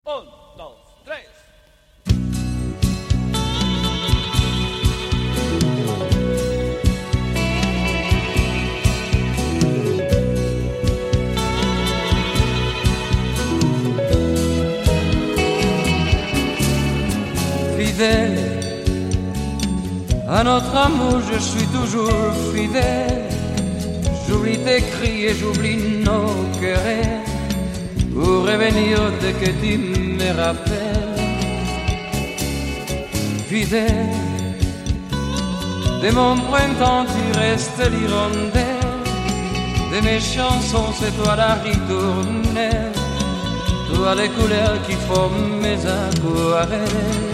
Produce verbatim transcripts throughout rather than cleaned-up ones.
Un, dos, tres. Fidèle à notre amour, je suis toujours fidèle. J'oublie tes cris et j'oublie nos querelles pour revenir dès que tu me rappelles. Fidèle, de mon printemps tu restes l'hirondelle, de mes chansons c'est toi la ritournelle, toi les couleurs qui font mes aquarelles.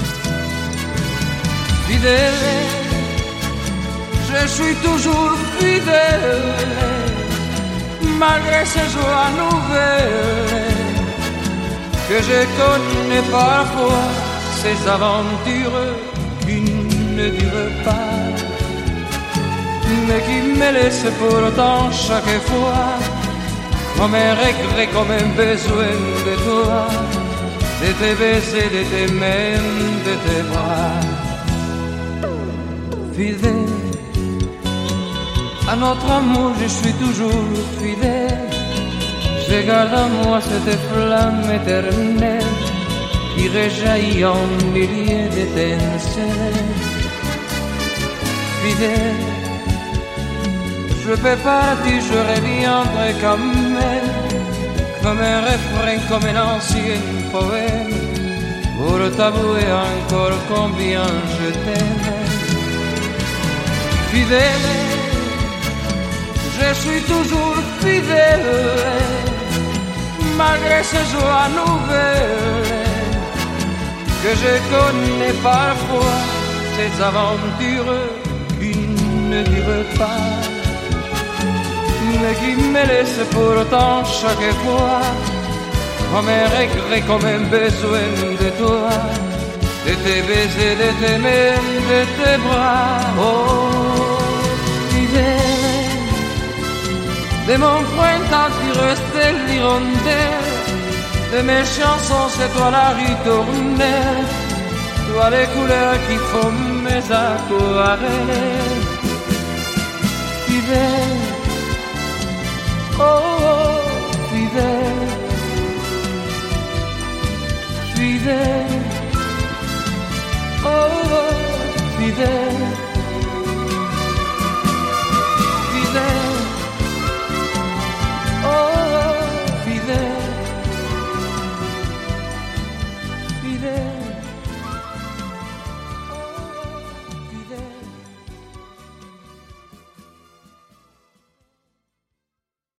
Fidèle, je suis toujours fidèle, malgré ces joies nouvelles que je connais parfois, ces aventures qui ne durent pas, mais qui me laissent pourtant chaque fois comme un regret, comme un besoin de toi, de tes baisers, de tes mains, de tes bras. Fidèle à notre amour, je suis toujours fidèle. Je garde en moi cette flamme éternelle qui rejaillit en milliers d'étincelles. Fidèle, je peux partir, je reviendrai comme elle, comme un refrain, comme un ancien poème, pour t'avouer encore combien je t'aime. Fidèle, je suis toujours fidèle, malgré ces joies nouvelles que je connais parfois, ces aventures qui ne durent pas, mais qui me laissent pourtant chaque fois comme un regret, comme un besoin de toi, de tes baisers, de tes mains, de tes bras. Oh, fidèle, de mon printemps tu restes l'hirondelle, de mes chansons c'est toi la ritournelle, toi les couleurs qui font mes aquarelles. Fidèle, oh, oh fidèle, fidèle, oh, oh fidèle.